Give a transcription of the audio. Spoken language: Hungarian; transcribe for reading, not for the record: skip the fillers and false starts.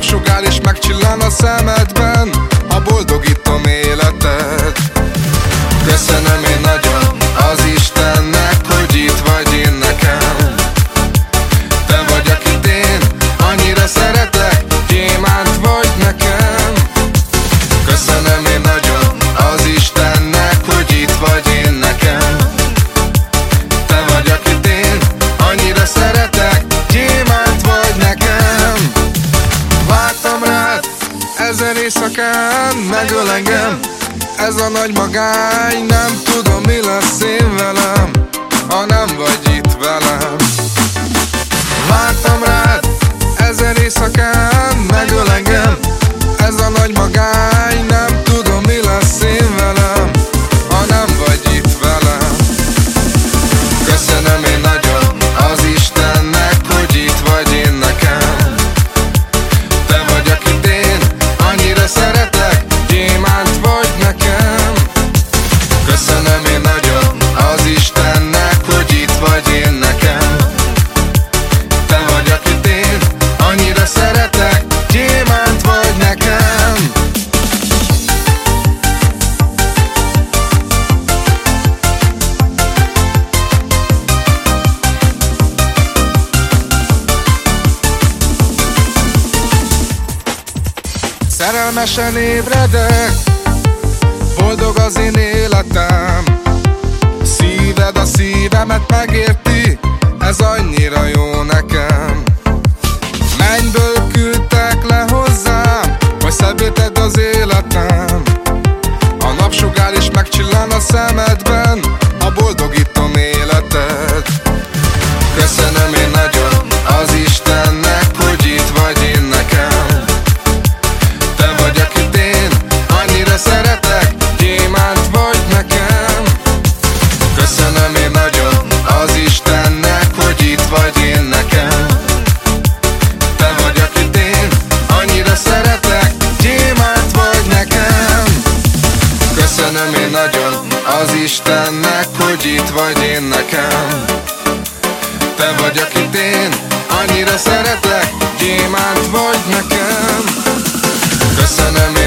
napsugár is megcsillan a szemedben, ha boldogítom életed. Köszönöm én nagyon az Istennek, hogy itt vagy én nekem. Te vagy, akit én annyira szeretlek, gyémánt vagy nekem. Köszönöm én nagyon az Istennek, hogy itt vagy én nekem. Te vagy, akit én annyira szeretek, gyémánt vagy nekem. Vártam rád ezer éjszakán, megöl engem ez a nagy magány. Nem tudom, mi lesz én velem, ha nem vagy itt velem. Vártam rád ezer éjszakán, megöl engem ez a nagy magány. Nem tudom, mi lesz én velem, ha nem vagy itt velem. Köszönöm én nagyon az Istennek, hogy itt vagy én nekem. Te vagy, akit én annyira szeretek, gyémánt vagy nekem. Köszönöm én nagyon az Istennek, hogy itt vagy én nekem. Te vagy, akit én annyira szeretek, gyémánt vagy nekem. Szerelmesen ébredek, boldog az én életem. Szíved a szívemet megérti, ez annyira jó nekem. Mennyből küldtek le hozzám, hogy szebbé tedd az életem. A napsugár is megcsillan a szemedben, ha boldogítom életed. Köszönöm én nagyon az Istennek, hogy itt vagy én nekem. Te vagy, akit én annyira szeretek, gyémánt vagy nekem. Köszönöm én nagyon az Istennek, hogy itt vagy én nekem. Te vagy, akit én annyira szeretek, gyémánt vagy nekem. Köszönöm én nagyon az Istennek, hogy itt vagy én nekem. Te vagy, akit én annyira szeretlek, gyémánt vagy nekem. Köszönöm